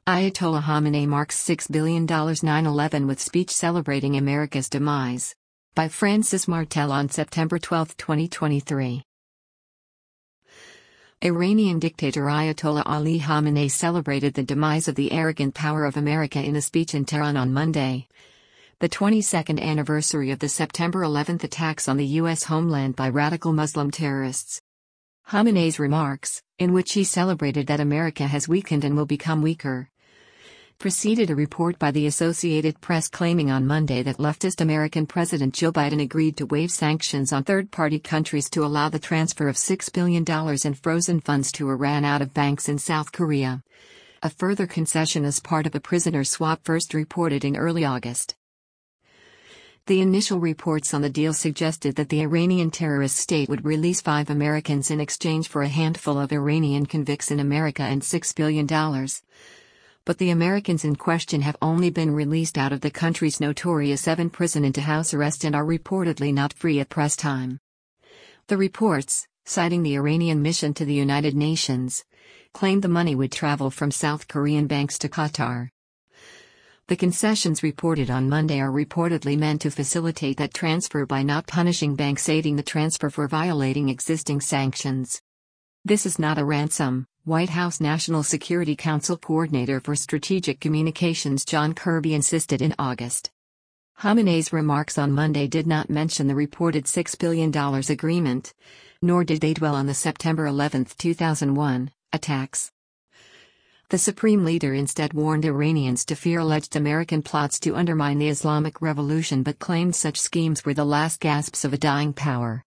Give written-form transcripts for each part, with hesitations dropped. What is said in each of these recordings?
Ayatollah Khamenei marks $6 billion 9/11 with speech celebrating America's demise. By Francis Martel on September 12, 2023. Iranian dictator Ayatollah Ali Khamenei celebrated the demise of the arrogant power of America in a speech in Tehran on Monday, the 22nd anniversary of the September 11 attacks on the U.S. homeland by radical Muslim terrorists. Khamenei's remarks, in which he celebrated that America has weakened and will become weaker, preceded a report by the Associated Press claiming on Monday that leftist American President Joe Biden agreed to waive sanctions on third-party countries to allow the transfer of $6 billion in frozen funds to Iran out of banks in South Korea. A further concession as part of a prisoner swap first reported in early August. The initial reports on the deal suggested that the Iranian terrorist state would release 5 Americans in exchange for a handful of Iranian convicts in America and $6 billion. But the Americans in question have only been released out of the country's notorious 7 prison into house arrest and are reportedly not free at press time. The reports, citing the Iranian mission to the United Nations, claimed the money would travel from South Korean banks to Qatar. The concessions reported on Monday are reportedly meant to facilitate that transfer by not punishing banks aiding the transfer for violating existing sanctions. This is not a ransom, White House National Security Council Coordinator for Strategic Communications John Kirby insisted in August. Khamenei's remarks on Monday did not mention the reported $6 billion agreement, nor did they dwell on the September 11, 2001, attacks. The supreme leader instead warned Iranians to fear alleged American plots to undermine the Islamic Revolution but claimed such schemes were the last gasps of a dying power.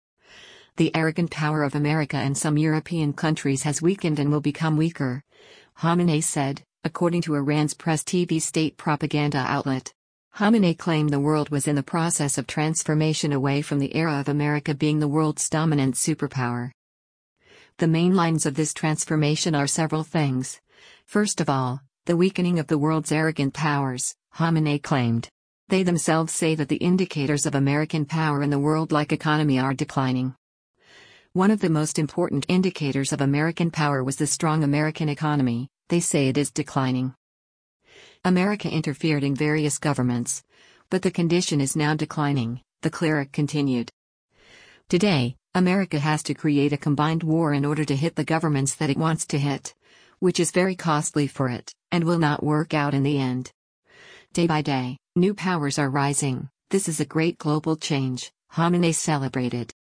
The arrogant power of America and some European countries has weakened and will become weaker, Khamenei said, according to Iran's Press TV state propaganda outlet. Khamenei claimed the world was in the process of transformation away from the era of America being the world's dominant superpower. The main lines of this transformation are several things. First of all, the weakening of the world's arrogant powers, Khamenei claimed. They themselves say that the indicators of American power in the world-like economy are declining. One of the most important indicators of American power was the strong American economy. They say it is declining. America interfered in various governments, but the condition is now declining, the cleric continued. Today, America has to create a combined war in order to hit the governments that it wants to hit, which is very costly for it, and will not work out in the end. Day by day, new powers are rising. This is a great global change, Khamenei celebrated.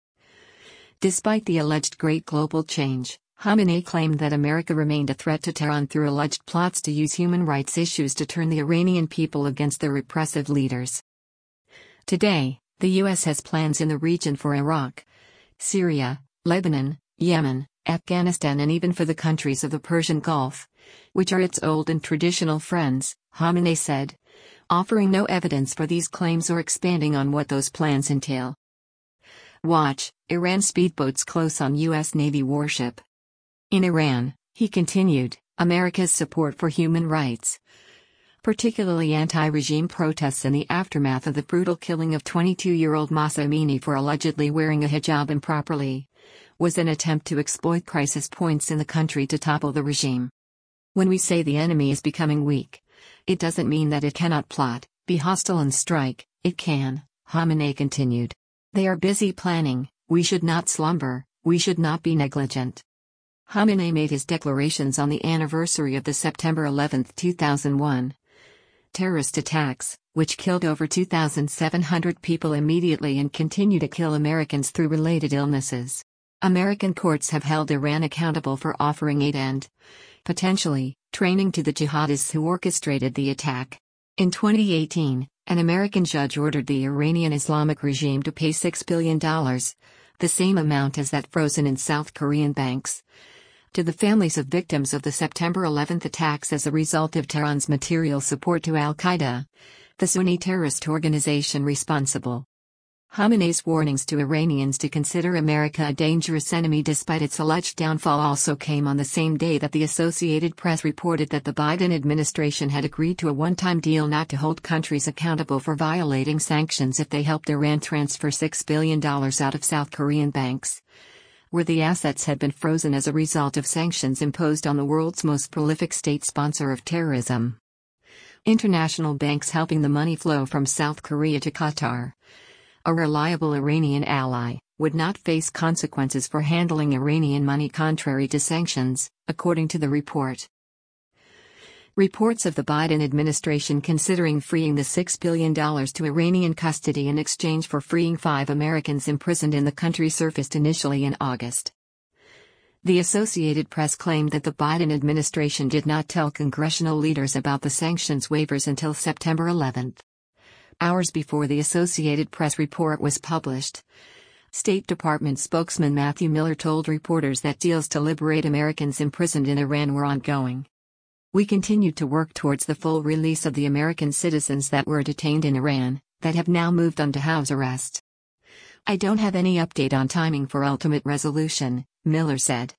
Despite the alleged great global change, Khamenei claimed that America remained a threat to Tehran through alleged plots to use human rights issues to turn the Iranian people against their repressive leaders. Today, the U.S. has plans in the region for Iraq, Syria, Lebanon, Yemen, Afghanistan and even for the countries of the Persian Gulf, which are its old and traditional friends, Khamenei said, offering no evidence for these claims or expanding on what those plans entail. Watch, Iran speedboats close on U.S. Navy warship. In Iran, he continued, America's support for human rights, particularly anti-regime protests in the aftermath of the brutal killing of 22-year-old Mahsa Amini for allegedly wearing a hijab improperly, was an attempt to exploit crisis points in the country to topple the regime. When we say the enemy is becoming weak, it doesn't mean that it cannot plot, be hostile and strike. It can, Khamenei continued. They are busy planning. We should not slumber, we should not be negligent. Khamenei made his declarations on the anniversary of the September 11, 2001 terrorist attacks, which killed over 2,700 people immediately and continue to kill Americans through related illnesses. American courts have held Iran accountable for offering aid and, potentially, training to the jihadists who orchestrated the attack. In 2018, an American judge ordered the Iranian Islamic regime to pay $6 billion, the same amount as that frozen in South Korean banks, to the families of victims of the September 11 attacks as a result of Tehran's material support to al-Qaeda, the Sunni terrorist organization responsible. Khamenei's warnings to Iranians to consider America a dangerous enemy despite its alleged downfall also came on the same day that the Associated Press reported that the Biden administration had agreed to a one-time deal not to hold countries accountable for violating sanctions if they helped Iran transfer $6 billion out of South Korean banks. where the assets had been frozen as a result of sanctions imposed on the world's most prolific state sponsor of terrorism. International banks helping the money flow from South Korea to Qatar, a reliable Iranian ally, would not face consequences for handling Iranian money contrary to sanctions, according to the report. Reports of the Biden administration considering freeing the $6 billion to Iranian custody in exchange for freeing 5 Americans imprisoned in the country surfaced initially in August. The Associated Press claimed that the Biden administration did not tell congressional leaders about the sanctions waivers until September 11. Hours before the Associated Press report was published, State Department spokesman Matthew Miller told reporters that deals to liberate Americans imprisoned in Iran were ongoing. We continued to work towards the full release of the American citizens that were detained in Iran, that have now moved on to house arrest. I don't have any update on timing for ultimate resolution, Miller said.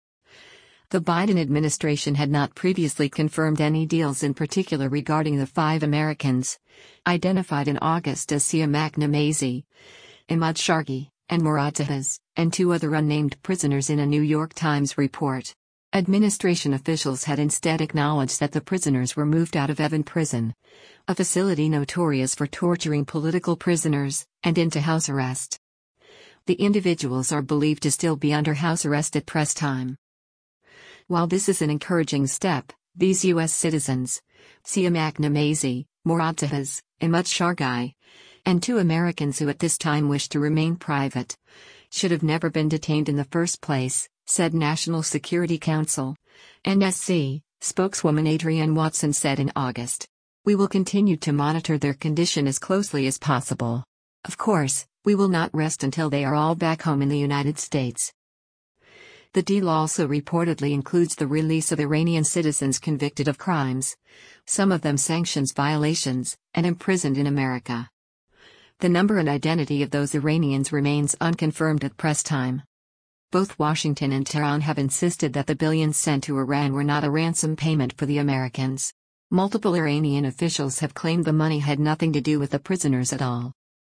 The Biden administration had not previously confirmed any deals in particular regarding the 5 Americans, identified in August as Siamak Namazi, Ahmad Shargi, and Murad Tahaz, and 2 other unnamed prisoners in a New York Times report. Administration officials had instead acknowledged that the prisoners were moved out of Evin Prison, a facility notorious for torturing political prisoners, and into house arrest. The individuals are believed to still be under house arrest at press time. While this is an encouraging step, these U.S. citizens, Siamak Namazi, Murad Tahaz, Ahmad Shargi, and 2 Americans who at this time wished to remain private, should have never been detained in the first place, said National Security Council, NSC, spokeswoman Adrienne Watson said in August. We will continue to monitor their condition as closely as possible. Of course, we will not rest until they are all back home in the United States. The deal also reportedly includes the release of Iranian citizens convicted of crimes, some of them sanctions violations, and imprisoned in America. The number and identity of those Iranians remains unconfirmed at press time. Both Washington and Tehran have insisted that the billions sent to Iran were not a ransom payment for the Americans. Multiple Iranian officials have claimed the money had nothing to do with the prisoners at all.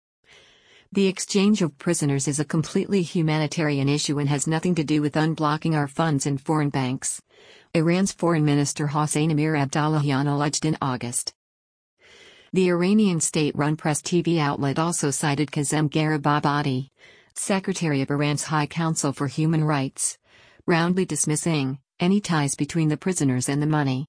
The exchange of prisoners is a completely humanitarian issue and has nothing to do with unblocking our funds in foreign banks, Iran's Foreign Minister Hossein Amir Abdollahian alleged in August. The Iranian state-run press TV outlet also cited Kazem Garibabadi, Secretary of Iran's High Council for Human Rights, roundly dismissing any ties between the prisoners and the money.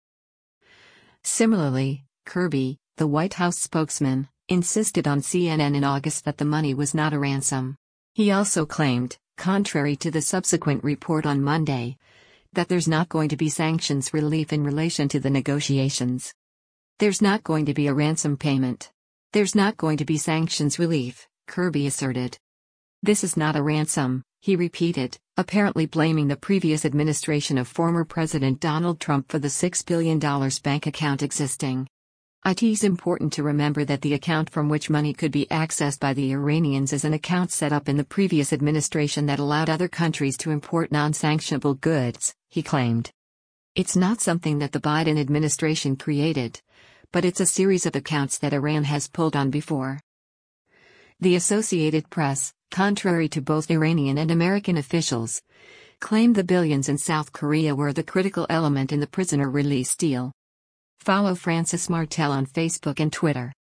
Similarly, Kirby, the White House spokesman, insisted on CNN in August that the money was not a ransom. He also claimed, contrary to the subsequent report on Monday, that there's not going to be sanctions relief in relation to the negotiations. There's not going to be a ransom payment. There's not going to be sanctions relief, Kirby asserted. This is not a ransom, he repeated, apparently blaming the previous administration of former President Donald Trump for the $6 billion bank account existing. It's important to remember that the account from which money could be accessed by the Iranians is an account set up in the previous administration that allowed other countries to import non-sanctionable goods, he claimed. It's not something that the Biden administration created, but it's a series of accounts that Iran has pulled on before. The Associated Press, contrary to both Iranian and American officials, claimed the billions in South Korea were the critical element in the prisoner release deal. Follow Francis Martel on Facebook and Twitter.